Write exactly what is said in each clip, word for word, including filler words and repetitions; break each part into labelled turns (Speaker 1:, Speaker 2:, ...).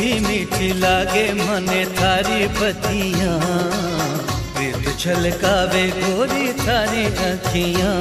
Speaker 1: मीठी मीठी लागे मने थारी बतियाँ, प्रीत छलकावे गोरी थारी अखियाँ।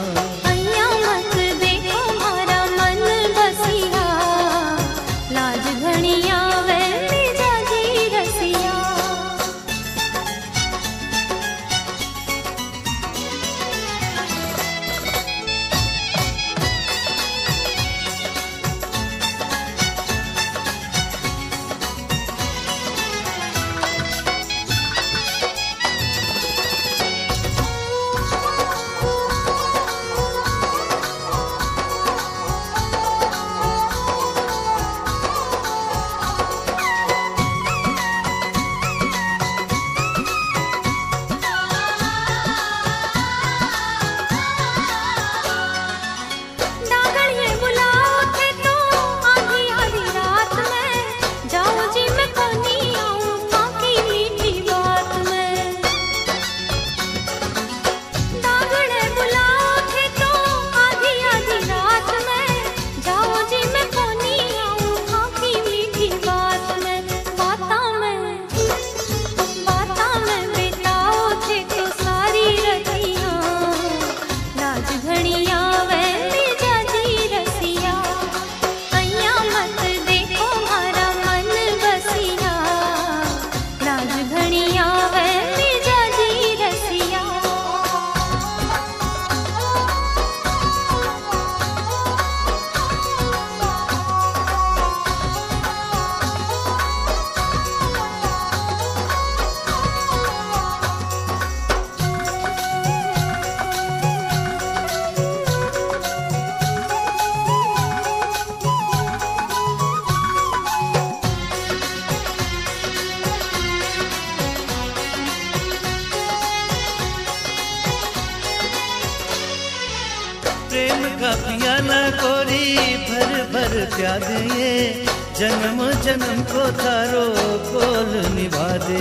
Speaker 1: प्रेम का पियाला गोरी भर भर प्यार दे, जन्म जन्म को तारो कोल निभा दे।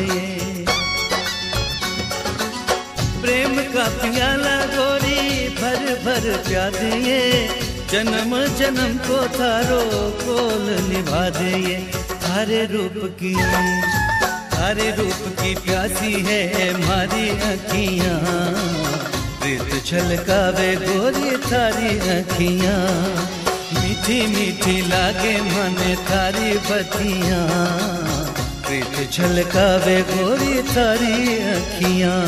Speaker 1: प्रेम का पियाला गोरी भर भर प्यार दे, जन्म जन्म को तारो कोल निभा दे। थारे रूप की थारे रूप की प्यासी है मारी अखियाँ, प्रीत छलकावे गोरी थारी अखियाँ। मीठी मीठी लागे मने थारी बतियाँ, प्रीत छलकावे गोरी थारी अखियाँ।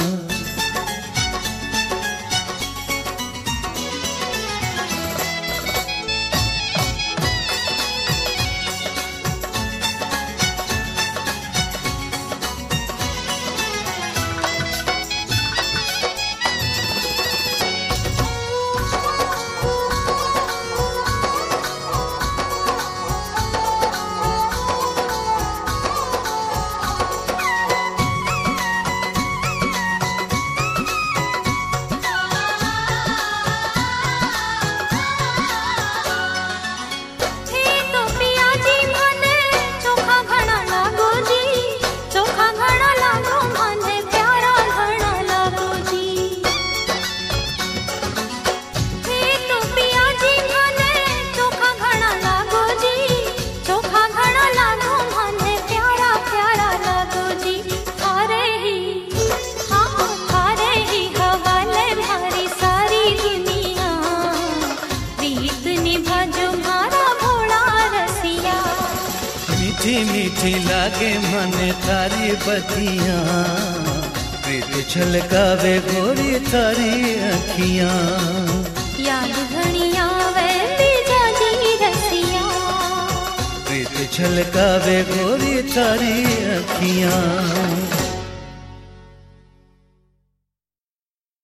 Speaker 1: मीठी मीठी लागे मने थारी बतियाँ, प्रीत छलकावे गोरी थारी अखियाँ।
Speaker 2: याद घड़ियाँ वे बीजा जी रसिया,
Speaker 1: प्रीत छलकावे गोरी थारी अखियाँ।